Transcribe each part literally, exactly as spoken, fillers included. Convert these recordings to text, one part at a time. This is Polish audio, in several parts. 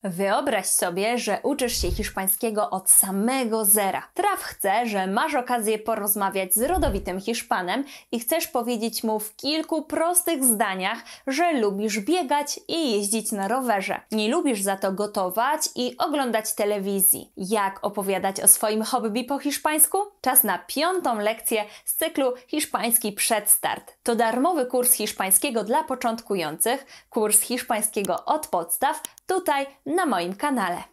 Wyobraź sobie, że uczysz się hiszpańskiego od samego zera. Traf chce, że masz okazję porozmawiać z rodowitym Hiszpanem i chcesz powiedzieć mu w kilku prostych zdaniach, że lubisz biegać i jeździć na rowerze. Nie lubisz za to gotować i oglądać telewizji. Jak opowiadać o swoim hobby po hiszpańsku? Czas na piątą lekcję z cyklu Hiszpański Przedstart. To darmowy kurs hiszpańskiego dla początkujących, kurs hiszpańskiego od podstaw, tutaj na moim kanale.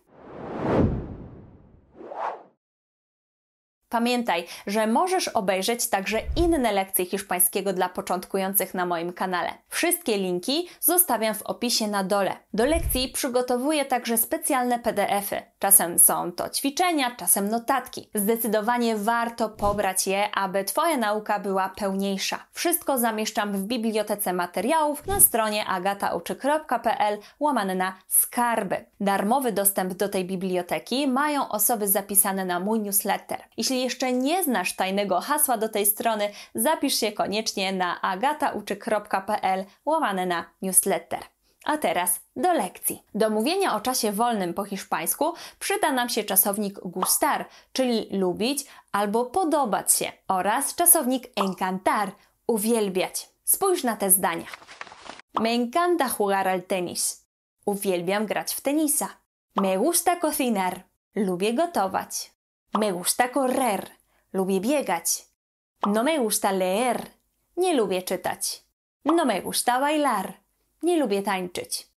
Pamiętaj, że możesz obejrzeć także inne lekcje hiszpańskiego dla początkujących na moim kanale. Wszystkie linki zostawiam w opisie na dole. Do lekcji przygotowuję także specjalne P D F y. Czasem są to ćwiczenia, czasem notatki. Zdecydowanie warto pobrać je, aby Twoja nauka była pełniejsza. Wszystko zamieszczam w bibliotece materiałów na stronie agatauczy kropka p l łamane na skarby. Darmowy dostęp do tej biblioteki mają osoby zapisane na mój newsletter. Jeśli jeszcze nie znasz tajnego hasła do tej strony, zapisz się koniecznie na agatauczy kropka p l łamane na newsletter. A teraz do lekcji. Do mówienia o czasie wolnym po hiszpańsku przyda nam się czasownik gustar, czyli lubić albo podobać się, oraz czasownik encantar, uwielbiać. Spójrz na te zdania. Me encanta jugar al tenis. Uwielbiam grać w tenisa. Me gusta cocinar. Lubię gotować. Me gusta correr. Lubię biegać. No me gusta leer. Nie lubię czytać. No me gusta bailar. Nie lubię tańczyć.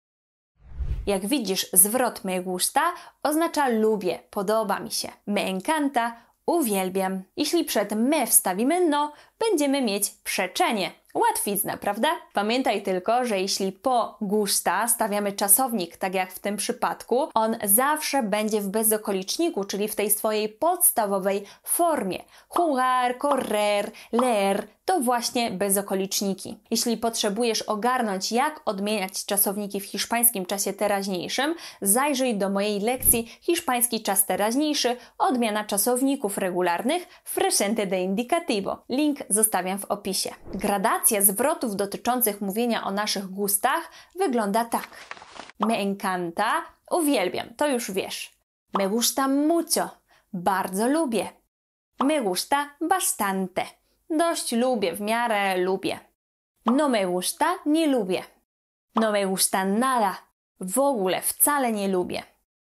Jak widzisz, zwrot me gusta oznacza lubię, podoba mi się. Me encanta, uwielbiam. Jeśli przed me wstawimy no, będziemy mieć przeczenie. Łatwizna, prawda? Pamiętaj tylko, że jeśli po gusta stawiamy czasownik, tak jak w tym przypadku, on zawsze będzie w bezokoliczniku, czyli w tej swojej podstawowej formie. Jugar, correr, leer to właśnie bezokoliczniki. Jeśli potrzebujesz ogarnąć, jak odmieniać czasowniki w hiszpańskim czasie teraźniejszym, zajrzyj do mojej lekcji Hiszpański czas teraźniejszy, odmiana czasowników regularnych w presente de indicativo. Link zostawiam w opisie. Gradacja zwrotów dotyczących mówienia o naszych gustach wygląda tak. Me encanta, uwielbiam, to już wiesz. Me gusta mucho, bardzo lubię. Me gusta bastante, dość lubię, w miarę lubię. No me gusta, nie lubię. No me gusta nada, w ogóle wcale nie lubię.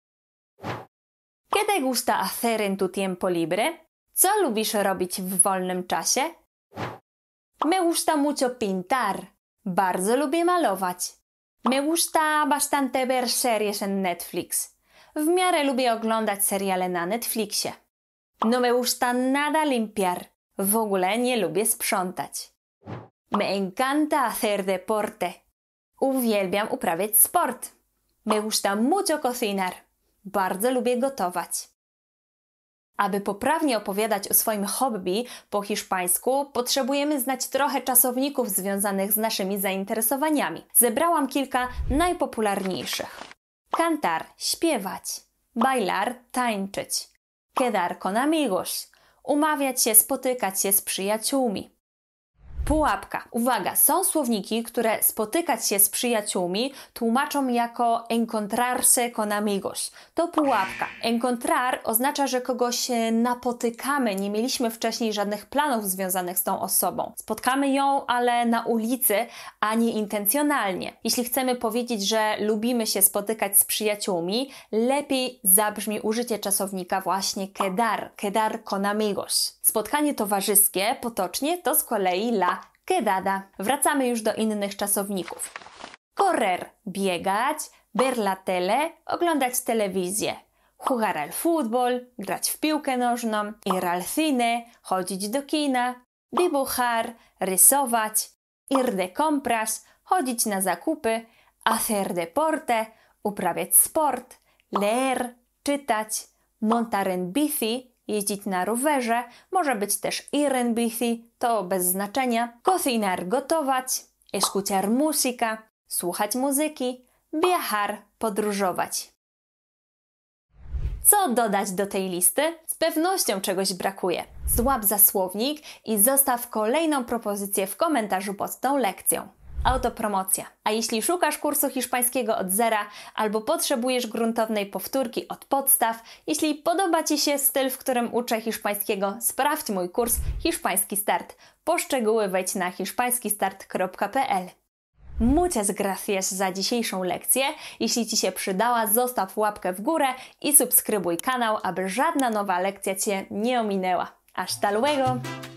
¿Qué te gusta hacer en tu tiempo libre? Co lubisz robić w wolnym czasie? Me gusta mucho pintar. Bardzo lubię malować. Me gusta bastante ver series en Netflix. W miarę lubię oglądać seriale na Netflixie. No me gusta nada limpiar. W ogóle nie lubię sprzątać. Me encanta hacer deporte. Uwielbiam uprawiać sport. Me gusta mucho cocinar. Bardzo lubię gotować. Aby poprawnie opowiadać o swoim hobby po hiszpańsku, potrzebujemy znać trochę czasowników związanych z naszymi zainteresowaniami. Zebrałam kilka najpopularniejszych. Cantar – śpiewać. Bailar – tańczyć. Quedar con amigos – umawiać się, spotykać się z przyjaciółmi. Pułapka. Uwaga, są słowniki, które spotykać się z przyjaciółmi tłumaczą jako encontrarse con amigos. To pułapka. Encontrar oznacza, że kogoś napotykamy, nie mieliśmy wcześniej żadnych planów związanych z tą osobą. Spotkamy ją, ale na ulicy, a nie intencjonalnie. Jeśli chcemy powiedzieć, że lubimy się spotykać z przyjaciółmi, lepiej zabrzmi użycie czasownika właśnie quedar, quedar con amigos. Spotkanie towarzyskie, potocznie, to z kolei la quedada. Wracamy już do innych czasowników. Correr – biegać, ver la tele – oglądać telewizję. Jugar al fútbol – grać w piłkę nożną. Ir al cine – chodzić do kina. Dibujar – rysować. Ir de compras – chodzić na zakupy. Hacer deporte – uprawiać sport. Leer – czytać. Montar en bici – jeździć na rowerze, może być też ir en bici, to bez znaczenia. Cocinar – gotować. Escuchar música – słuchać muzyki. Viajar – podróżować. Co dodać do tej listy? Z pewnością czegoś brakuje. Złap za słownik i zostaw kolejną propozycję w komentarzu pod tą lekcją. Autopromocja. A jeśli szukasz kursu hiszpańskiego od zera albo potrzebujesz gruntownej powtórki od podstaw, jeśli podoba Ci się styl, w którym uczę hiszpańskiego, sprawdź mój kurs Hiszpański Start. Po szczegóły wejdź na hiszpański start kropka pe el. Muchas gracias za dzisiejszą lekcję. Jeśli Ci się przydała, zostaw łapkę w górę i subskrybuj kanał, aby żadna nowa lekcja Cię nie ominęła. Hasta luego!